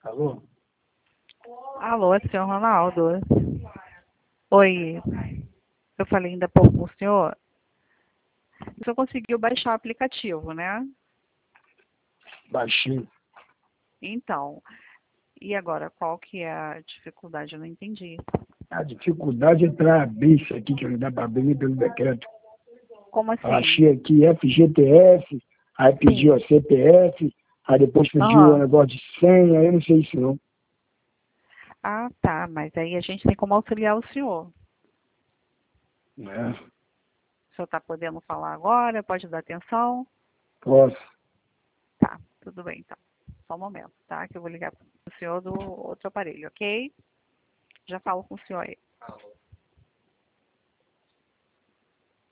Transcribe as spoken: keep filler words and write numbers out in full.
Alô? Alô, senhor Ronaldo. Oi, eu falei ainda há pouco com o senhor. O senhor conseguiu baixar o aplicativo, né? Baixinho. Então, e agora, qual que é a dificuldade? Eu não entendi. A dificuldade é para abrir isso aqui, que não dá para abrir nem pelo decreto. Como Eu assim? achei aqui F G T F, aí pediu a Sim. C P F, aí depois pediu o Aham. negócio de senha, eu não sei isso não. Ah, tá, mas aí a gente tem como auxiliar o senhor. É, O senhor está podendo falar agora? Pode dar atenção? posso. Tá, tudo bem então. Só um momento, tá? Que eu vou ligar para o senhor do outro aparelho, ok? Já falo com o senhor aí.